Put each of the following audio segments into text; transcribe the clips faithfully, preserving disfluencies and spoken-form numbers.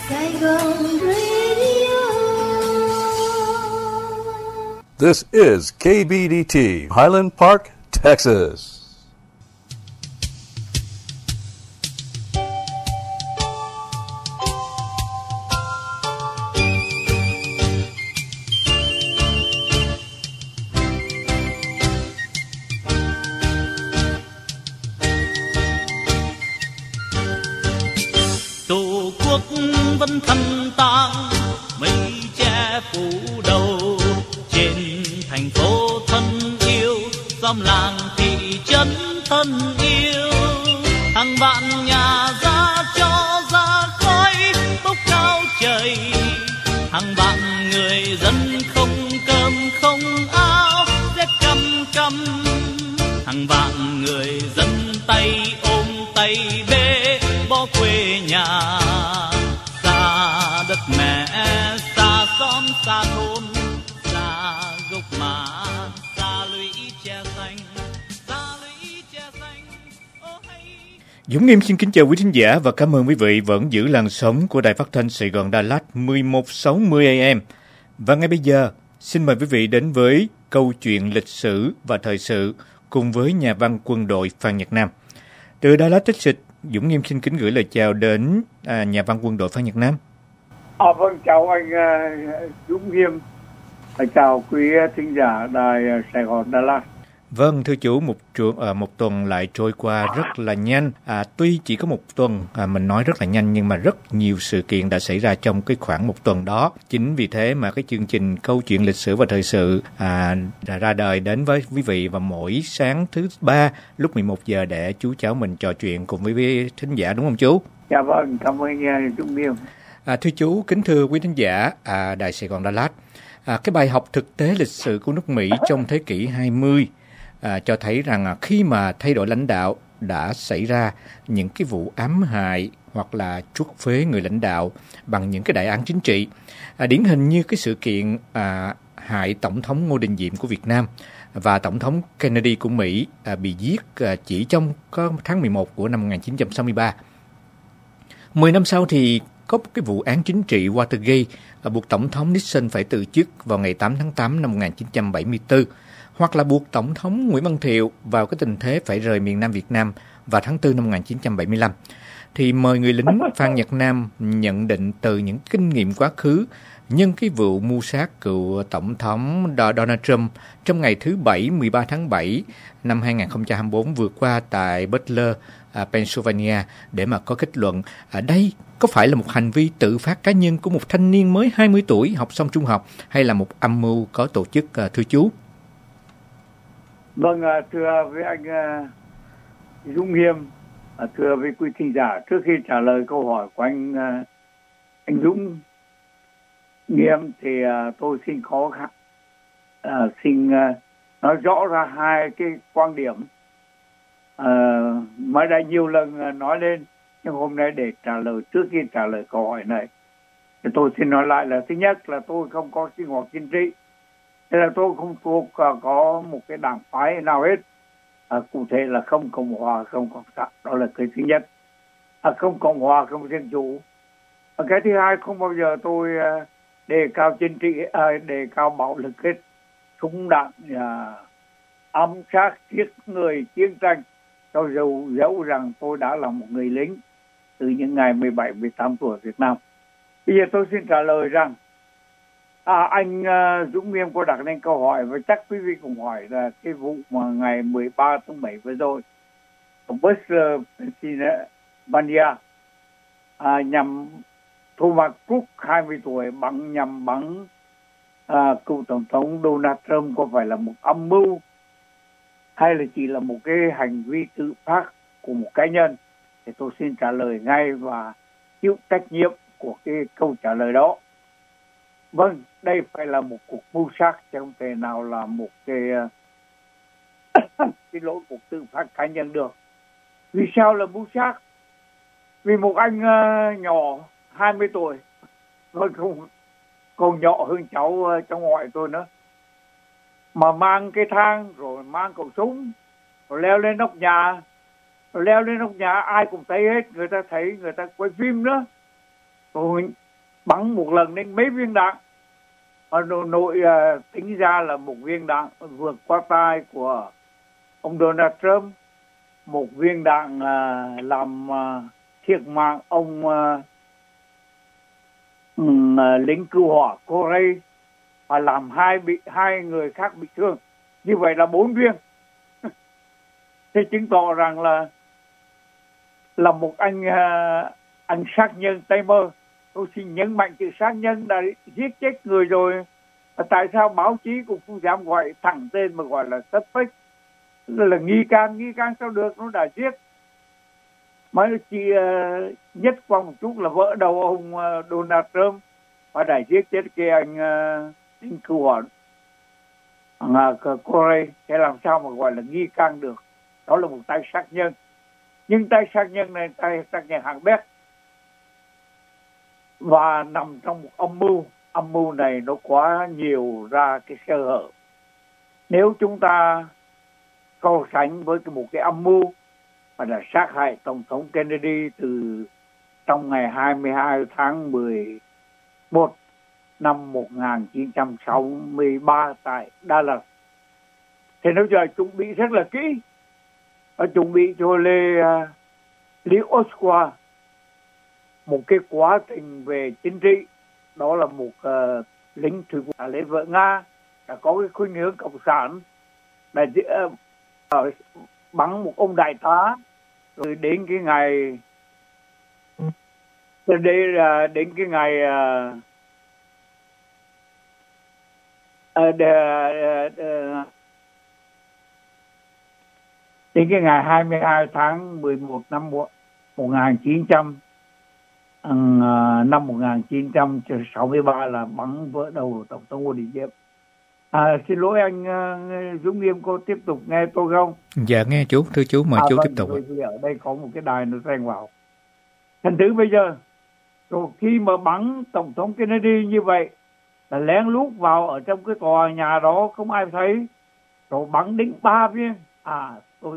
Saigon Radio. This is K B D T, Highland Park, Texas. Tổ quốc vẫn thăng tang, mây che phủ đầu trên thành phố thân yêu, xóm làng thị trấn thân yêu. Hàng vạn nhà ra cho ra khói bốc cao trời, hàng vạn người dân không cơm không áo, rét căm căm. Hàng vạn người dân tay ôm tay bê bỏ quê nhà, xa đất mẹ, xa xóm xa thôn, xa gốc mã, xa lũy tre xanh, xa lũy tre xanh. Oh, hey. Dũng Nghiêm xin kính chào quý thính giả và cảm ơn quý vị vẫn giữ làn sóng của Đài Phát thanh Sài Gòn Đà Lạt mười một sáu mươi A M. Và ngay bây giờ, xin mời quý vị đến với câu chuyện lịch sử và thời sự cùng với nhà văn quân đội Phan Nhật Nam. Từ Đà Lạt, Texas, Dũng Nghiêm xin kính gửi lời chào đến à, nhà văn quân đội Phan Nhật Nam. À, vâng, chào anh uh, Dũng Nghiêm, chào quý thính giả Đài Sài Gòn Đà Lạt. Vâng, thưa chủ, một, à, một tuần lại trôi qua rất là nhanh. À, tuy chỉ có một tuần, à, mình nói rất là nhanh, nhưng mà rất nhiều sự kiện đã xảy ra trong cái khoảng một tuần đó. Chính vì thế mà cái chương trình câu chuyện lịch sử và thời sự à, đã ra đời đến với quý vị vào mỗi sáng thứ ba lúc mười một giờ để chú cháu mình trò chuyện cùng với thính giả, đúng không chú? Dạ vâng, cảm ơn anh Dũng Nghiêm. À, thưa chú, kính thưa quý thính giả à, Đài Sài Gòn Đà Lạt, à, cái bài học thực tế lịch sử của nước Mỹ trong thế kỷ hai mươi À, cho thấy rằng à, khi mà thay đổi lãnh đạo đã xảy ra những cái vụ ám hại hoặc là truất phế người lãnh đạo bằng những cái đại án chính trị. À, điển hình như cái sự kiện à, hại Tổng thống Ngô Đình Diệm của Việt Nam và Tổng thống Kennedy của Mỹ à, bị giết à, chỉ trong có tháng mười một của năm một nghìn chín trăm sáu mươi ba. Mười năm sau thì có cái vụ án chính trị Watergate à, buộc Tổng thống Nixon phải từ chức vào ngày tám tháng tám năm một nghìn chín trăm bảy mươi tư. Hoặc là buộc Tổng thống Nguyễn Văn Thiệu vào cái tình thế phải rời miền Nam Việt Nam vào tháng tư năm một nghìn chín trăm bảy mươi lăm. Thì mời người lính Phan Nhật Nam nhận định từ những kinh nghiệm quá khứ nhân cái vụ mưu sát cựu Tổng thống Donald Trump trong ngày thứ Bảy mười ba tháng bảy năm hai nghìn không trăm hai mươi tư vừa qua tại Butler, Pennsylvania để mà có kết luận ở đây có phải là một hành vi tự phát cá nhân của một thanh niên mới hai mươi tuổi học xong trung học hay là một âm mưu có tổ chức, thưa chú? Vâng, thưa với anh uh, Dũng Nghiêm, uh, thưa với quý thính giả, trước khi trả lời câu hỏi của anh uh, anh Dũng Nghiêm thì uh, tôi xin có uh, xin uh, nói rõ ra hai cái quan điểm uh, mới đã nhiều lần uh, nói lên, nhưng hôm nay để trả lời, trước khi trả lời câu hỏi này thì tôi xin nói lại là thứ nhất là tôi không có sinh hoạt chính trị. Thế là tôi không thuộc uh, có một cái đảng phái nào hết, à, cụ thể là không Cộng hòa, không Cộng sản, đó là cái thứ nhất. À, không Cộng hòa, không Dân chủ. À, cái thứ hai, không bao giờ tôi uh, đề cao chính trị, uh, đề cao bạo lực hết, súng đạn, uh, ám sát, giết người, chiến tranh. Cho dù dẫu rằng tôi đã là một người lính từ những ngày mười bảy mười tám tuổi ở Việt Nam. Bây giờ tôi xin trả lời rằng À, anh uh, Dũng Nghiêm có đặt lên câu hỏi và chắc quý vị cũng hỏi là cái vụ mà ngày mười ba tháng bảy vừa rồi ở Butler, Pennsylvania à, nhằm Thomas Cook hai mươi tuổi bắn nhằm bắn à, cựu tổng thống Donald Trump có phải là một âm mưu hay là chỉ là một cái hành vi tự phát của một cá nhân, thì tôi xin trả lời ngay và chịu trách nhiệm của cái câu trả lời đó. Vâng, đây phải là một cuộc mưu sát, chứ không thể nào là một cái uh, cái lỗi cuộc tự phát cá nhân được. Vì sao là mưu sát? Vì một anh uh, nhỏ hai mươi tuổi, còn không còn nhỏ hơn cháu uh, trong ngoại tôi nữa, mà mang cái thang rồi mang khẩu súng rồi leo lên nóc nhà, rồi leo lên nóc nhà ai cũng thấy hết, người ta thấy, người ta quay phim nữa. tôi bắn một lần đến mấy viên đạn, mà nội uh, tính ra là một viên đạn vượt qua tai của ông Donald Trump, một viên đạn uh, làm uh, thiệt mạng ông uh, um, uh, lính cứu hỏa Corey và làm hai bị hai người khác bị thương. Như vậy là bốn viên. Thế chứng tỏ rằng là là một anh uh, anh sát nhân tay mơ. Tôi xin nhấn mạnh chữ sát nhân, đã giết chết người rồi. Tại sao báo chí cũng không dám gọi thẳng tên mà gọi là suspect, là, là nghi can? Nghi can sao được, nó đã giết. Mới chỉ uh, nhất qua một chút là vỡ đầu ông uh, Donald Trump và đã giết chết cái anh uh, lính cứu hỏa uh, Corey. Thế làm sao mà gọi là nghi can được? Đó là một tay sát nhân. Nhưng tay sát nhân này tay sát nhân hạng bét và nằm trong một âm mưu. Âm mưu này nó quá nhiều ra cái sơ hở. Nếu chúng ta so sánh với một cái âm mưu mà đã sát hại Tổng thống Kennedy từ trong ngày hai mươi hai tháng mười một năm một nghìn chín trăm sáu mươi ba tại Dallas, thì nó giờ chuẩn bị rất là kỹ. Nó chuẩn bị cho Lê uh, Lee Oswald một cái quá trình về chính trị. Đó là một uh, lính thủy quân lấy vợ Nga, đã có cái khuynh hướng cộng sản, đã uh, uh, bắn một ông đại tá. Rồi đến cái ngày đến, uh, đến cái ngày uh, uh, de, uh, uh, đến cái ngày hai mươi hai tháng mười một năm một nghìn chín trăm uh, năm một nghìn chín trăm sáu mươi ba là bắn vỡ đầu Tổng thống Ngô Đình Diệm. À, xin lỗi anh uh, Dũng Nghiêm, cô tiếp tục nghe tôi không? Dạ nghe chú, thưa chú, mời à, chú vâng, tiếp tục. Rồi, ở đây có một cái đài nó xen vào. Thành thử bây giờ, rồi khi mà bắn Tổng thống Kennedy như vậy, là lén lút vào ở trong cái tòa nhà đó không ai thấy, rồi bắn đến ba viên. À, tôi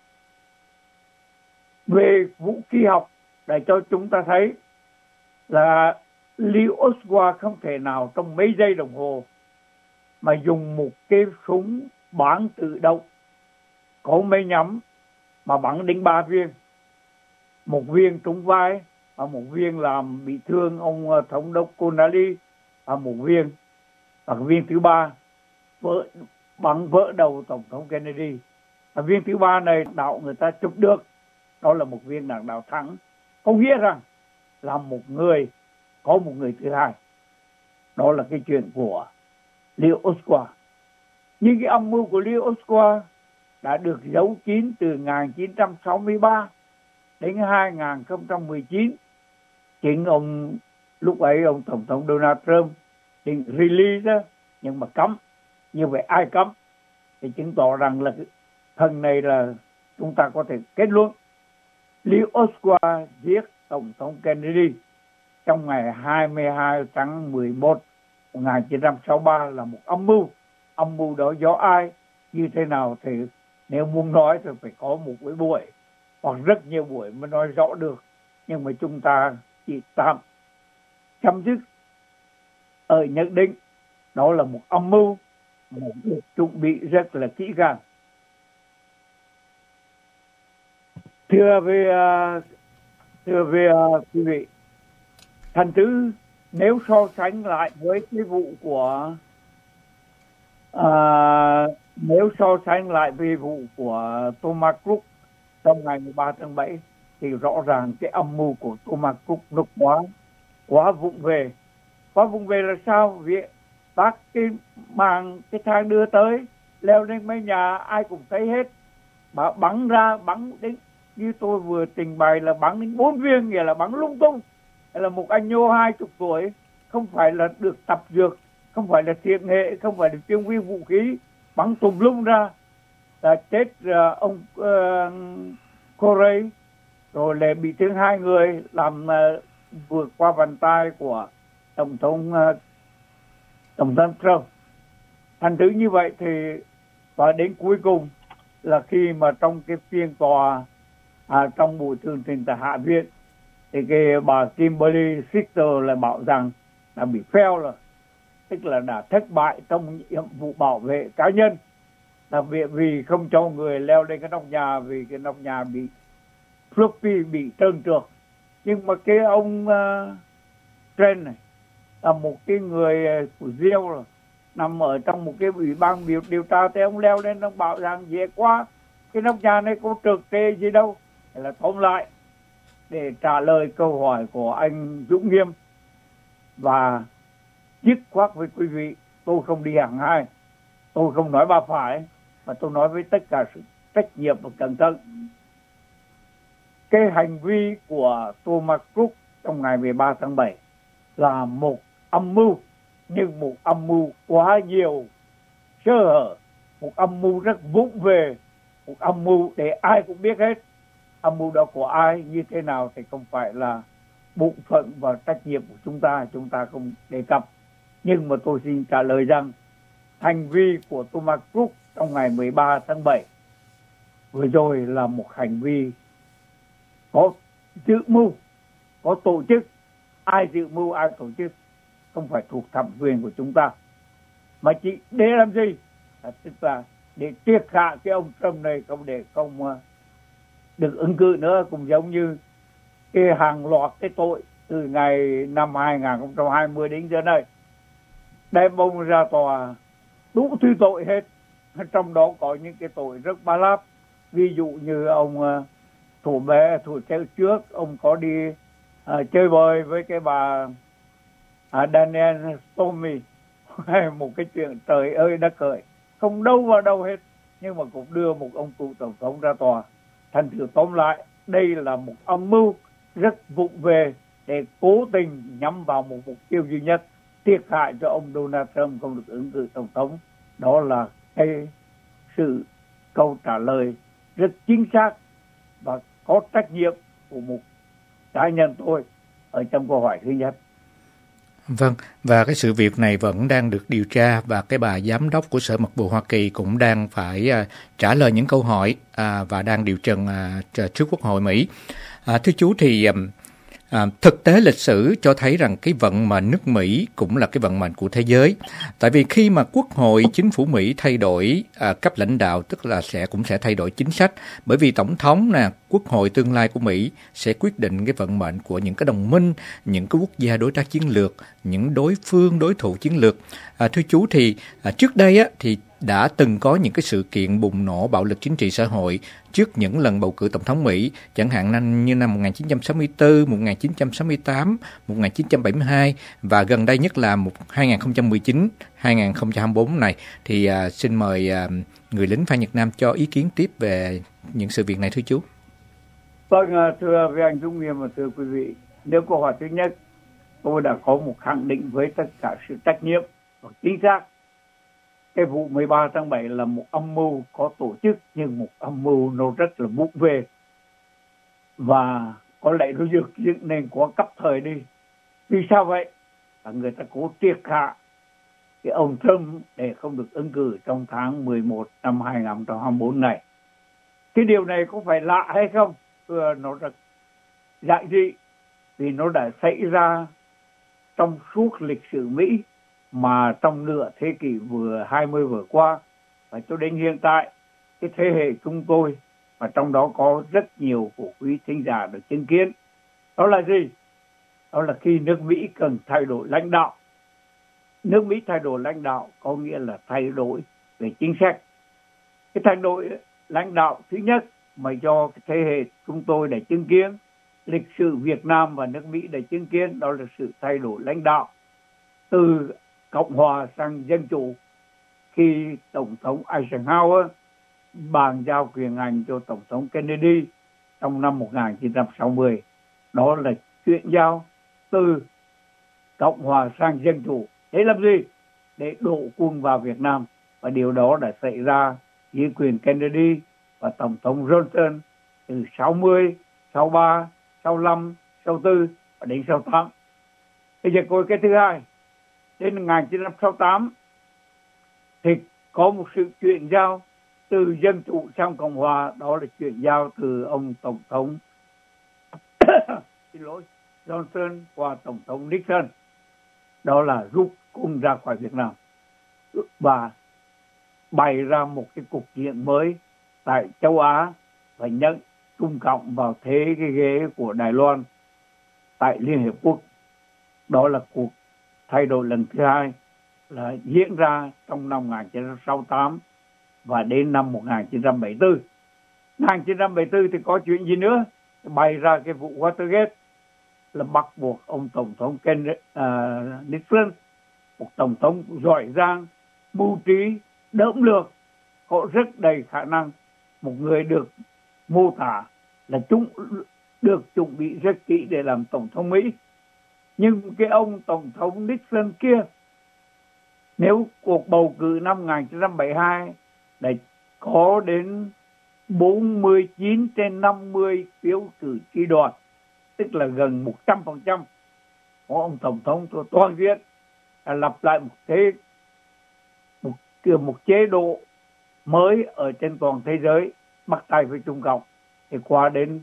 về vũ khí học để cho chúng ta thấy là Lee Oswald không thể nào trong mấy giây đồng hồ mà dùng một cái súng bắn tự động có mấy nhắm mà bắn đến ba viên. Một viên trúng vai và một viên làm bị thương ông thống đốc Connally và một viên và viên thứ ba vỡ, bắn vỡ đầu Tổng thống Kennedy. Và viên thứ ba này đạo người ta chụp được, đó là một viên đạn đạo thắng, có nghĩa rằng là một người có một người thứ hai. Đó là cái chuyện của Lee Oswald. Nhưng cái âm mưu của Lee Oswald đã được giấu kín từ một nghìn chín trăm sáu mươi ba đến hai nghìn không trăm mười chín. Chính ông lúc ấy ông Tổng thống Donald Trump định release đó, nhưng mà cấm. Như vậy ai cấm? Thì chứng tỏ rằng là phần này là chúng ta có thể kết luận Lee Oswald giết Tổng thống Kennedy trong ngày hai mươi hai tháng mười một một nghìn chín trăm sáu mươi ba là một âm mưu. Âm mưu đó do ai, như thế nào thì nếu muốn nói thì phải có một cái buổi hoặc rất nhiều buổi mới nói rõ được. Nhưng mà chúng ta chỉ tạm chấm dứt ở nhận định đó là một âm mưu, một việc chuẩn bị rất là kỹ càng. Thưa với uh, thưa với uh, quý vị, thành thử nếu so sánh lại với cái vụ của uh, nếu so sánh lại với vụ của Thomas Cook trong ngày mười ba tháng bảy thì rõ ràng cái âm mưu của Thomas Cook nó quá quá vụng về. Quá vụng về là sao? Vì bác cái màng cái thang đưa tới leo lên mấy nhà ai cũng thấy hết, mà bắn ra bắn đến như tôi vừa trình bày là bắn đến bốn viên, nghĩa là bắn lung tung. Là một anh nhô hai chục tuổi, không phải là được tập dược, không phải là thiện nghệ, không phải là chuyên viên vũ khí, bắn tùm lum ra là chết uh, ông uh, Corey, rồi lại bị thương hai người, làm uh, vượt qua bàn tay của tổng thống uh, tổng thống Trump. Thành thử như vậy thì và đến cuối cùng là khi mà trong cái phiên tòa à, trong buổi tường trình tại Hạ viện thì cái bà Kimberly Sister lại bảo rằng là bị fail rồi, tức là đã thất bại trong nhiệm vụ bảo vệ cá nhân, là vì, vì không cho người leo lên cái nóc nhà, vì cái nóc nhà bị floppy, bị trơn trượt. Nhưng mà cái ông uh, Trent này là một cái người của Diêu rồi, nằm ở trong một cái ủy ban điều, điều tra, thì ông leo lên, ông bảo rằng về qua cái nóc nhà này có trượt trề gì đâu. Thế là tóm lại, để trả lời câu hỏi của anh Dũng Nghiêm và dứt khoát với quý vị, tôi không đi hàng hai, tôi không nói ba phải, mà tôi nói với tất cả sự trách nhiệm và cẩn thận. Cái hành vi của Thomas Cook trong ngày mười ba tháng bảy là một âm mưu, nhưng một âm mưu quá nhiều sơ hở, một âm mưu rất vụng về, một âm mưu để ai cũng biết hết. Âm mưu đó của ai như thế nào thì không phải là bổn phận và trách nhiệm của chúng ta, chúng ta không đề cập. Nhưng mà tôi xin trả lời rằng hành vi của Thomas Cook trong ngày mười ba tháng bảy vừa rồi là một hành vi có dự mưu, có tổ chức. Ai dự mưu, ai tổ chức không phải thuộc thẩm quyền của chúng ta, mà chỉ để làm gì? À, tức là để triệt hạ cái ông Trump này, không để không uh, được ứng cử nữa. Cũng giống như cái hàng loạt cái tội từ ngày năm hai không hai không đến giờ này, đem ông ra tòa đủ thứ tội hết, trong đó có những cái tội rất ba láp. Ví dụ như ông uh, thủ bé thủ theo trước, ông có đi uh, chơi bời với cái bà uh, Daniel Stormy một cái chuyện trời ơi đất cởi, không đâu vào đâu hết, nhưng mà cũng đưa một ông cựu tổng thống ra tòa. Thành thử tóm lại, đây là một âm mưu rất vụng về để cố tình nhắm vào một mục tiêu duy nhất, thiệt hại cho ông Donald Trump không được ứng cử tổng thống. Đó là cái sự câu trả lời rất chính xác và có trách nhiệm của một cá nhân tôi ở trong câu hỏi thứ nhất. Vâng, và cái sự việc này vẫn đang được điều tra, và cái bà giám đốc của Sở Mật vụ Hoa Kỳ cũng đang phải uh, trả lời những câu hỏi uh, và đang điều trần uh, trước Quốc hội Mỹ. Uh, thưa chú, thì um, À, thực tế lịch sử cho thấy rằng cái vận mệnh nước Mỹ cũng là cái vận mệnh của thế giới. Tại vì khi mà Quốc hội, chính phủ Mỹ thay đổi à, cấp lãnh đạo, tức là sẽ cũng sẽ thay đổi chính sách. Bởi vì Tổng thống nè, Quốc hội tương lai của Mỹ sẽ quyết định cái vận mệnh của những cái đồng minh, những cái quốc gia đối tác chiến lược, những đối phương, đối thủ chiến lược. À, thưa chú, thì à, trước đây á, thì đã từng có những cái sự kiện bùng nổ bạo lực chính trị xã hội trước những lần bầu cử tổng thống Mỹ, chẳng hạn năm như năm một nghìn chín trăm sáu mươi tư, một nghìn chín trăm sáu mươi tám, một nghìn chín trăm bảy mươi hai và gần đây nhất là hai không một chín, hai không hai tư này. Thì à, xin mời à, người lính Phan Nhật Nam cho ý kiến tiếp về những sự việc này, thưa chú. Vâng, thưa với anh Dũng Nghiêm và thưa quý vị, nếu câu hỏi thứ nhất, tôi đã có một khẳng định với tất cả sự trách nhiệm và chính xác. Cái vụ mười ba tháng bảy là một âm mưu có tổ chức, nhưng một âm mưu nó rất là vụng về, và có lẽ nó được dựng nên quá cấp thời đi. Vì sao vậy? Là người ta cố triệt hạ cái ông Trump để không được ứng cử trong tháng mười một năm hai không hai tư này. Cái điều này có phải lạ hay không? Thưa, nó rất giản dị, vì nó đã xảy ra trong suốt lịch sử Mỹ, mà trong nửa thế kỷ vừa hai mươi vừa qua và cho đến hiện tại, cái thế hệ chúng tôi, và trong đó có rất nhiều của quý thính giả được chứng kiến. Đó là gì? Đó là khi nước Mỹ cần thay đổi lãnh đạo. Nước Mỹ thay đổi lãnh đạo có nghĩa là thay đổi về chính sách. Cái thay đổi lãnh đạo thứ nhất mà do cái thế hệ chúng tôi đã chứng kiến, lịch sử Việt Nam và nước Mỹ đã chứng kiến, đó là sự thay đổi lãnh đạo từ Cộng hòa sang Dân chủ, khi Tổng thống Eisenhower bàn giao quyền hành cho Tổng thống Kennedy trong năm một nghìn chín trăm sáu mươi. Đó là chuyển giao từ Cộng hòa sang Dân chủ. Để làm gì? Để đổ quân vào Việt Nam. Và điều đó đã xảy ra dưới quyền Kennedy và Tổng thống Johnson từ sáu mươi, sáu mươi ba, sáu mươi lăm, sáu mươi tư và đến sáu mươi tám. Bây giờ coi cái thứ hai. Đến một nghìn chín trăm sáu mươi tám thì có một sự chuyển giao từ Dân chủ sang Cộng hòa, đó là chuyển giao từ ông Tổng thống xin lỗi, Johnson qua Tổng thống Nixon, đó là rút quân ra khỏi Việt Nam và bày ra một cái cục diện mới tại châu Á và nhận Trung Cộng vào thế cái ghế của Đài Loan tại Liên Hiệp Quốc. Đó là cuộc thay đổi lần thứ hai, là diễn ra trong năm một nghìn chín trăm sáu mươi tám và đến năm một nghìn chín trăm bảy mươi tư. một nghìn chín trăm bảy mươi tư thì có chuyện gì nữa? Bày ra cái vụ Watergate, là bắt buộc ông Tổng thống Ken, uh, Nixon, một Tổng thống giỏi giang, mưu trí, đỡm lược, có rất đầy khả năng, một người được mô tả là chúng được chuẩn bị rất kỹ để làm Tổng thống Mỹ. Nhưng cái ông Tổng thống Nixon kia, nếu cuộc bầu cử năm một nghìn chín trăm bảy mươi hai để có đến bốn mươi chín trên năm mươi phiếu cử tri đoàn, tức là gần một trăm phần trăm, ông Tổng thống toàn diện lập lại một thế một, một chế độ mới ở trên toàn thế giới, bắt tay với Trung Cộng. Thì qua đến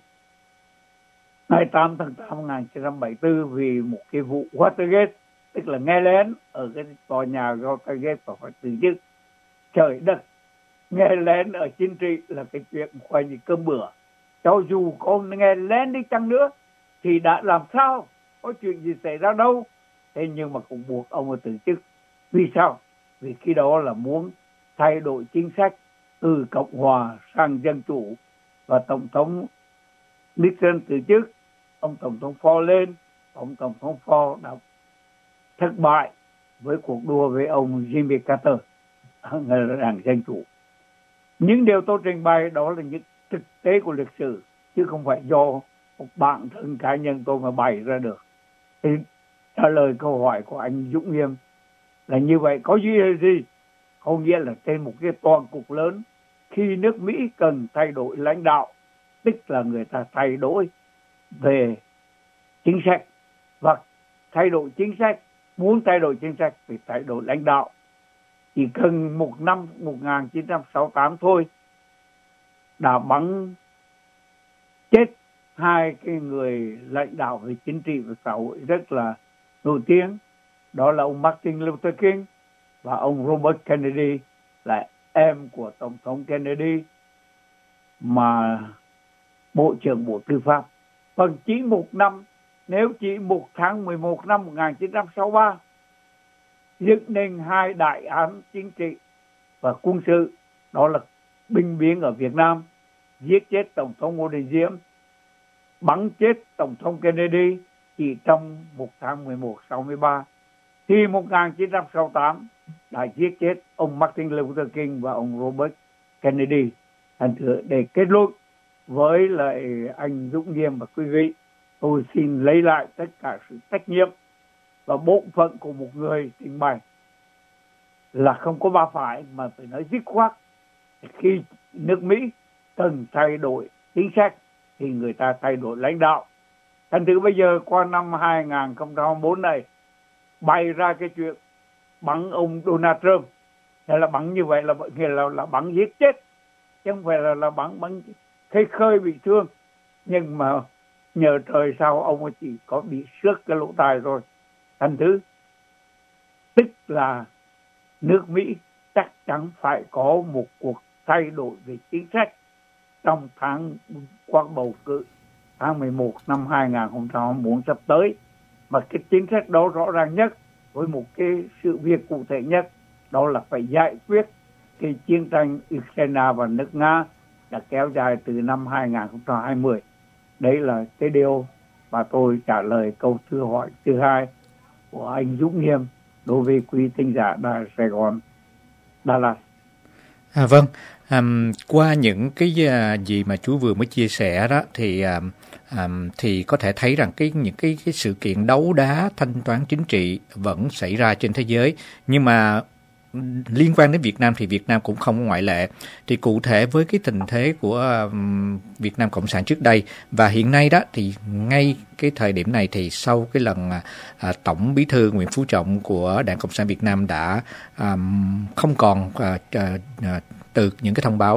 ngày tám tháng tám năm một nghìn chín trăm bảy mươi tư, vì một cái vụ Watergate, tức là nghe lén ở cái tòa nhà Watergate và phải từ chức. Trời đất, nghe lén ở chính trị là cái chuyện khoai như cơm bữa. Cho dù có nghe lén đi chăng nữa thì đã làm sao, có chuyện gì xảy ra đâu. Thế nhưng mà cũng buộc ông từ chức. Vì sao? Vì khi đó là muốn thay đổi chính sách từ Cộng hòa sang dân chủ, và Tổng thống Nixon từ chức, ông Tổng thống Ford lên. Ông Tổng thống Ford đã thất bại với cuộc đua với ông Jimmy Carter, người đảng Dân Chủ. Những điều tôi trình bày đó là những thực tế của lịch sử, chứ không phải do một bản thân cá nhân tôi mà bày ra được. Thì trả lời câu hỏi của anh Dũng Nghiêm là như vậy, có gì hay gì? Có nghĩa là trên một cái toàn cục lớn, khi nước Mỹ cần thay đổi lãnh đạo, tức là người ta thay đổi về chính sách, và thay đổi chính sách, muốn thay đổi chính sách thì thay đổi lãnh đạo. Chỉ cần một năm một nghìn chín trăm sáu mươi tám thôi đã bắn chết hai cái người lãnh đạo về chính trị và xã hội rất là nổi tiếng, đó là ông Martin Luther King và ông Robert Kennedy, là em của Tổng thống Kennedy mà Bộ trưởng Bộ Tư pháp. Còn chỉ một năm, nếu chỉ một tháng mười một năm một nghìn chín trăm sáu mươi ba dựng nên hai đại án chính trị và quân sự, đó là binh biến ở Việt Nam, giết chết Tổng thống Ngô Đình Diệm, bắn chết Tổng thống Kennedy chỉ trong một tháng mười một sáu mươi ba, thì một nghìn chín trăm sáu mươi tám đã giết chết ông Martin Luther King và ông Robert Kennedy. Thành thử để kết luận với lại anh Dũng Nghiêm và quý vị, tôi xin lấy lại tất cả sự trách nhiệm và bổn phận của một người trình bày là không có ba phải, mà phải nói dứt khoát. Khi nước Mỹ cần thay đổi chính sách thì người ta thay đổi lãnh đạo. Thành thử bây giờ qua năm hai nghìn không trăm hai mươi tư này bày ra cái chuyện bắn ông Donald Trump, hay là bắn như vậy là nghĩa là, là bắn giết chết, chứ không phải là, là bắn bắn khơi khơi bị thương. Nhưng mà nhờ trời sao ông ấy chỉ có bị xước cái lỗ tai rồi. Thành thứ tức là nước Mỹ chắc chắn phải có một cuộc thay đổi về chính sách trong tháng qua bầu cử tháng mười một năm hai nghìn không trăm hai mươi tư sắp tới. Mà cái chính sách đó rõ ràng nhất với một cái sự việc cụ thể nhất, đó là phải giải quyết cái chiến tranh Ukraine và nước Nga đã kéo dài từ năm hai nghìn không trăm hai mươi. Đấy là cái điều mà tôi trả lời câu thư hỏi thứ hai của anh Dũng Nghiêm đối với quý thính giả Đài Sài Gòn Đà Lạt. À, vâng, um, qua những cái uh, gì mà chú vừa mới chia sẻ đó thì um, um, thì có thể thấy rằng cái những cái cái sự kiện đấu đá thanh toán chính trị vẫn xảy ra trên thế giới, nhưng mà liên quan đến Việt Nam thì Việt Nam cũng không ngoại lệ. Thì cụ thể với cái tình thế của um, Việt Nam Cộng sản trước đây và hiện nay đó, thì ngay cái thời điểm này thì sau cái lần uh, Tổng Bí thư Nguyễn Phú Trọng của Đảng Cộng sản Việt Nam đã um, không còn uh, uh, uh, từ những cái thông báo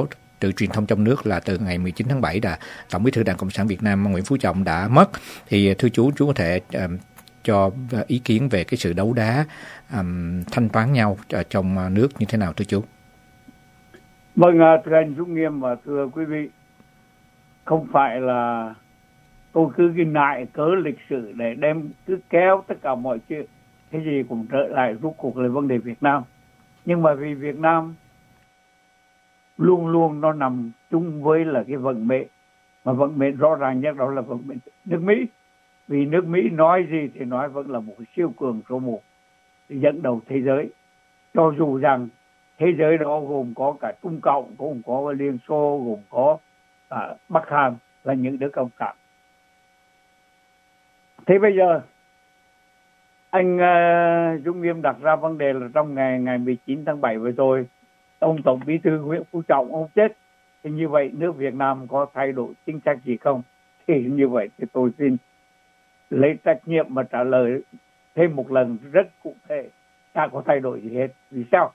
từ truyền thông trong nước là từ ngày mười chín tháng bảy là Tổng Bí thư Đảng Cộng sản Việt Nam Nguyễn Phú Trọng đã mất. Thì thưa chú, chú có thể um, cho ý kiến về cái sự đấu đá um, thanh toán nhau trong nước như thế nào thưa chú? Vâng, thưa anh Dũng Nghiêm và thưa quý vị, không phải là tôi cứ ghi lại cớ lịch sử để đem cứ kéo tất cả mọi chuyện cái gì cũng trở lại rút cuộc là vấn đề Việt Nam. Nhưng mà vì Việt Nam luôn luôn nó nằm chung với là cái vận mệnh, mà vận mệnh rõ ràng nhất đó là vận mệnh nước Mỹ. Vì nước Mỹ nói gì thì nói vẫn là một siêu cường số một dẫn đầu thế giới, cho dù rằng thế giới đó gồm có cả Trung Cộng, gồm có Liên Xô, gồm có à, Bắc Hàn là những đứa cộng sản. Thế bây giờ anh uh, Dũng Nghiêm đặt ra vấn đề là trong ngày ngày mười chín tháng bảy vừa rồi, ông Tổng Bí thư Nguyễn Phú Trọng ông chết, thì như vậy nước Việt Nam có thay đổi chính sách gì không? Thì như vậy thì tôi xin lấy trách nhiệm mà trả lời thêm một lần rất cụ thể, chả có thay đổi gì hết. Vì sao?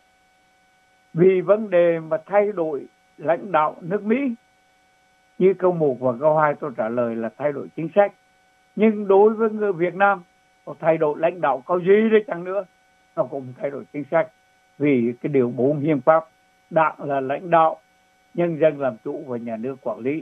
Vì vấn đề mà thay đổi lãnh đạo nước Mỹ, như câu một và câu hai tôi trả lời là thay đổi chính sách. Nhưng đối với người Việt Nam, có thay đổi lãnh đạo có gì đấy chăng nữa, nó cũng thay đổi chính sách. Vì cái điều bốn hiến pháp, đảng là lãnh đạo, nhân dân làm chủ và nhà nước quản lý.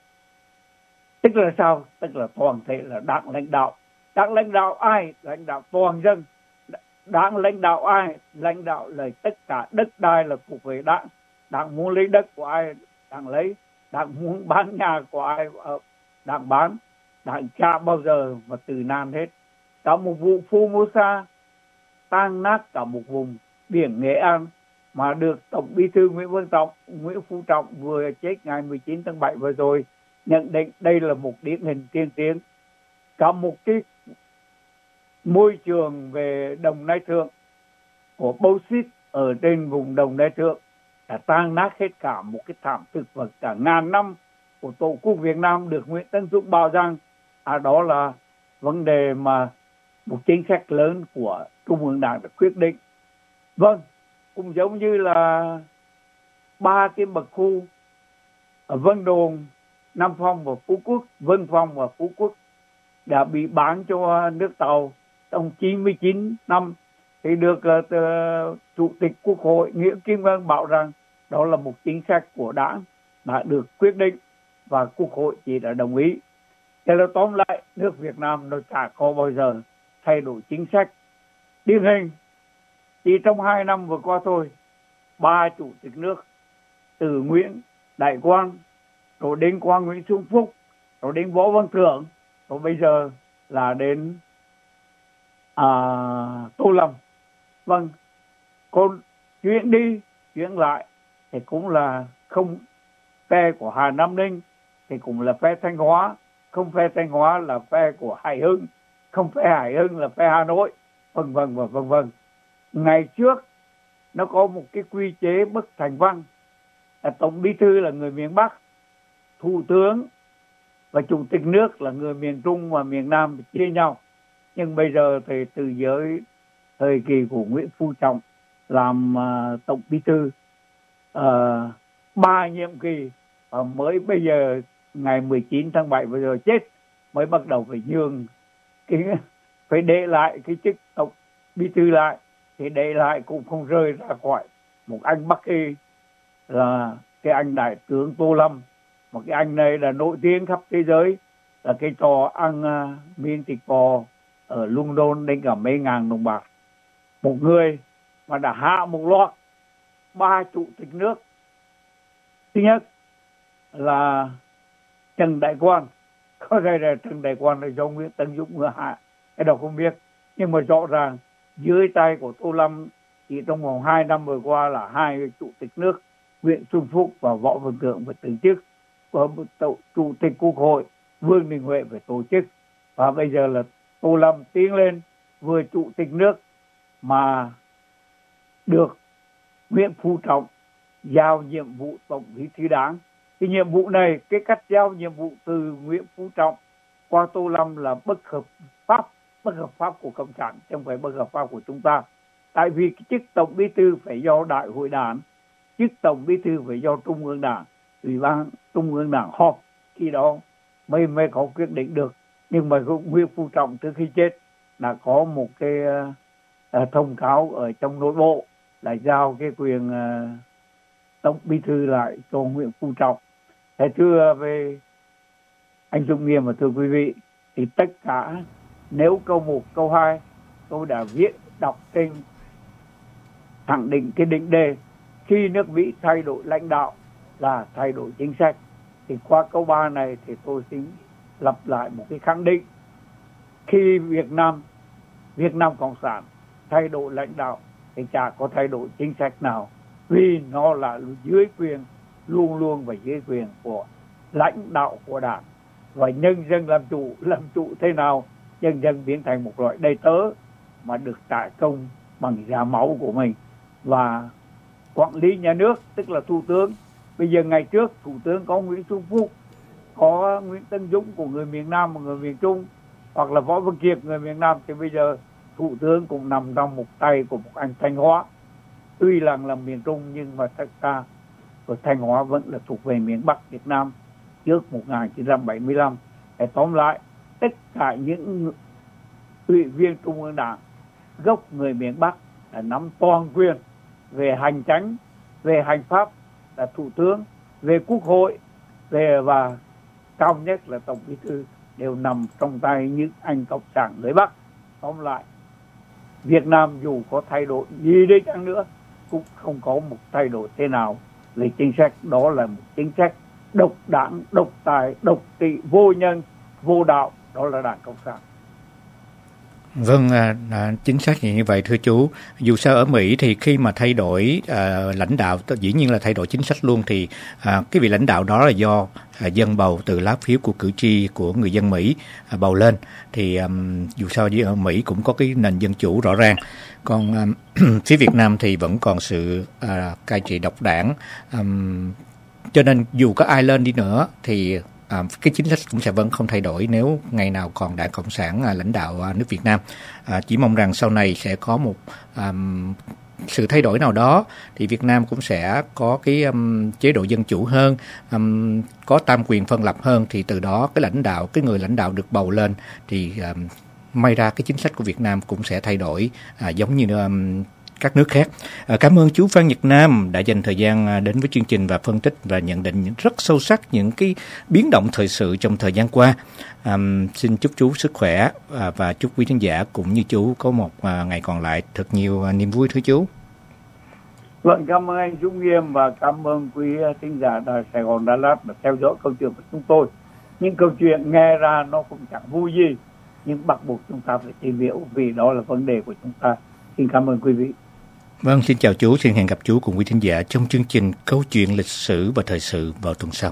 Tức là sao? Tức là toàn thể là đảng lãnh đạo. Đảng lãnh đạo ai? Lãnh đạo toàn dân. Đảng lãnh đạo ai? Lãnh đạo là tất cả đất đai là thuộc về đảng. Đảng muốn lấy đất của ai? Đảng lấy. Đảng muốn bán nhà của ai? Đảng bán. Đảng chả bao giờ mà từ nan hết. Cả một vụ Formosa tan nát cả một vùng biển Nghệ An mà được Tổng Bí thư Nguyễn Phú Trọng, Nguyễn Phú Trọng vừa chết ngày mười chín tháng bảy vừa rồi nhận định đây là một điển hình tiên tiến. Cả một cái môi trường về Đồng Nai Thượng của bauxit ở trên vùng Đồng Nai Thượng đã tan nát hết cả một cái thảm thực vật cả ngàn năm của Tổ quốc Việt Nam được Nguyễn Tấn Dũng bảo rằng à, đó là vấn đề mà một chính sách lớn của Trung ương Đảng đã quyết định. Vâng, cũng giống như là ba cái bậc khu ở Vân Đồn, Nam Phong và Phú Quốc, Vân Phong và Phú Quốc đã bị bán cho nước Tàu trong chín mươi chín năm, thì được uh, Chủ tịch Quốc hội Nguyễn Kim Ngân bảo rằng đó là một chính sách của Đảng đã được quyết định và Quốc hội chỉ đã đồng ý. Thế là tóm lại, nước Việt Nam nó chả có bao giờ thay đổi chính sách. Điển hình, chỉ trong hai năm vừa qua thôi, ba chủ tịch nước từ Nguyễn Đại Quang, rồi đến qua Nguyễn Xuân Phúc, rồi đến Võ Văn Thưởng, rồi bây giờ là đến à, Tô Lâm. Vâng, còn chuyện đi, chuyện lại thì cũng là không phe của Hà Nam Ninh, thì cũng là phe Thanh Hóa, không phe Thanh Hóa là phe của Hải Hưng, không phe Hải Hưng là phe Hà Nội, vân vân và vân vân. Ngày trước nó có một cái quy chế bất thành văn là Tổng Bí thư là người miền Bắc, Thủ tướng và Chủ tịch nước là người miền Trung và miền Nam chia nhau. Nhưng bây giờ thì từ giới thời kỳ của Nguyễn Phú Trọng làm uh, Tổng Bí thư uh, ba nhiệm kỳ, và mới bây giờ ngày mười chín tháng bảy vừa rồi chết mới bắt đầu phải nhường cái, phải để lại cái chức Tổng Bí thư lại, thì để lại cũng không rơi ra khỏi một anh Bắc Y là cái anh Đại tướng Tô Lâm. Một cái anh này là nổi tiếng khắp thế giới, là cái trò ăn uh, miếng thịt bò ở London đến cả mấy ngàn đồng bạc. Một người mà đã hạ một loạt ba chủ tịch nước. Thứ nhất là Trần Đại Quang. Có thể là Trần Đại Quang là do Nguyễn Tấn Dũng ngựa hạ, cái đó không biết. Nhưng mà rõ ràng dưới tay của Tô Lâm chỉ trong vòng hai năm vừa qua là hai chủ tịch nước, Nguyễn Xuân Phúc và Võ Văn Thưởng phải từ chức, và Chủ tịch Quốc hội Vương Đình Huệ phải tổ chức. Và bây giờ là Tô Lâm tiến lên vừa chủ tịch nước mà được Nguyễn Phú Trọng giao nhiệm vụ Tổng Bí thư Đảng. Cái nhiệm vụ này, cái cách giao nhiệm vụ từ Nguyễn Phú Trọng qua Tô Lâm là bất hợp pháp, bất hợp pháp của Cộng sản, chứ không phải bất hợp pháp của chúng ta. Tại vì cái chức Tổng Bí thư phải do Đại hội Đảng, chức Tổng Bí thư phải do Trung ương Đảng, Ủy ban Trung ương Đảng họp khi đó mới mới có quyết định được. Nhưng mà Nguyễn Phú Trọng trước khi chết đã có một cái uh, thông cáo ở trong nội bộ là giao cái quyền uh, tổng bí thư lại cho Nguyễn Phú Trọng. Thế thưa về anh Dũng Nghiêm và thưa quý vị, thì tất cả nếu câu một, câu hai tôi đã viết đọc trên khẳng định cái định đề khi nước Mỹ thay đổi lãnh đạo là thay đổi chính sách. Thì qua câu ba này thì tôi xin lặp lại một cái khẳng định: khi Việt Nam Việt Nam Cộng sản thay đổi lãnh đạo thì chả có thay đổi chính sách nào, vì nó là dưới quyền, luôn luôn và dưới quyền của lãnh đạo của Đảng. Và nhân dân làm chủ, làm chủ thế nào? Nhân dân biến thành một loại đầy tớ mà được trả công bằng giá máu của mình. Và quản lý nhà nước tức là thủ tướng. Bây giờ ngày trước thủ tướng có Nguyễn Xuân Phúc, có Nguyễn Tấn Dũng của người miền Nam và người miền Trung, hoặc là Võ Văn Kiệt người miền Nam, thì bây giờ thủ tướng cũng nằm trong một tay của một anh Thanh Hóa. Tuy là là miền Trung nhưng mà tất cả của Thanh Hóa vẫn là thuộc về miền Bắc Việt Nam trước một nghìn chín trăm bảy mươi lăm. Để tóm lại, tất cả những ủy viên Trung ương Đảng gốc người miền Bắc là nắm toàn quyền về hành chánh, về hành pháp là thủ tướng, về quốc hội, về và cao nhất là tổng bí thư, đều nằm trong tay những anh cộng sản người Bắc. Tóm lại, Việt Nam dù có thay đổi gì đi chăng nữa cũng không có một thay đổi thế nào về chính sách. Đó là một chính sách độc đảng, độc tài, độc trị, vô nhân, vô đạo. Đó là Đảng Cộng sản. Vâng, à, à, chính xác như vậy thưa chú. Dù sao ở Mỹ thì khi mà thay đổi à, lãnh đạo, dĩ nhiên là thay đổi chính sách luôn, thì à, cái vị lãnh đạo đó là do à, dân bầu từ lá phiếu của cử tri của người dân Mỹ à, bầu lên. Thì à, dù sao ở Mỹ cũng có cái nền dân chủ rõ ràng. Còn à, phía Việt Nam thì vẫn còn sự à, cai trị độc đảng. À, cho nên dù có ai lên đi nữa thì À, cái chính sách cũng sẽ vẫn không thay đổi nếu ngày nào còn Đảng Cộng sản à, lãnh đạo à, nước Việt Nam. À, chỉ mong rằng sau này sẽ có một à, sự thay đổi nào đó thì Việt Nam cũng sẽ có cái um, chế độ dân chủ hơn, um, có tam quyền phân lập hơn, thì từ đó cái lãnh đạo, cái người lãnh đạo được bầu lên thì um, may ra cái chính sách của Việt Nam cũng sẽ thay đổi à, giống như um, các nước khác. À, cảm ơn chú Phan Nhật Nam đã dành thời gian đến với chương trình và phân tích và nhận định rất sâu sắc những cái biến động thời sự trong thời gian qua. À, xin chúc chú sức khỏe à, và chúc quý khán giả cũng như chú có một à, ngày còn lại thật nhiều à, niềm vui thưa chú. Vâng, cảm ơn anh Dũng Nghiêm và cảm ơn quý thính giả Đài Sài Gòn Đà Lạt đã theo dõi câu chuyện của chúng tôi. Những câu chuyện nghe ra nó cũng chẳng vui gì, nhưng bắt buộc chúng ta phải tìm hiểu vì đó là vấn đề của chúng ta. Xin cảm ơn quý vị. Vâng, xin chào chú, xin hẹn gặp chú cùng quý thính giả trong chương trình Câu chuyện lịch sử và thời sự vào tuần sau.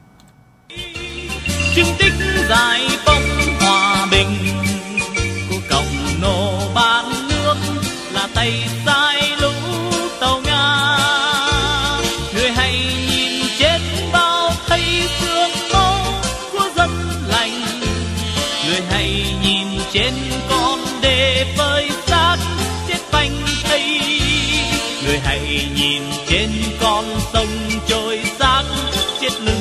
Chứng tích giải phóng hòa bình của cộng nô bán nước là tay sai lũ tàu Nga. Người hãy nhìn chết bao thấy xương máu của dân lành. Người hãy nhìn trên con đê phơi xác chết phanh thây. Người hãy nhìn trên con sông trôi xác chết lưng.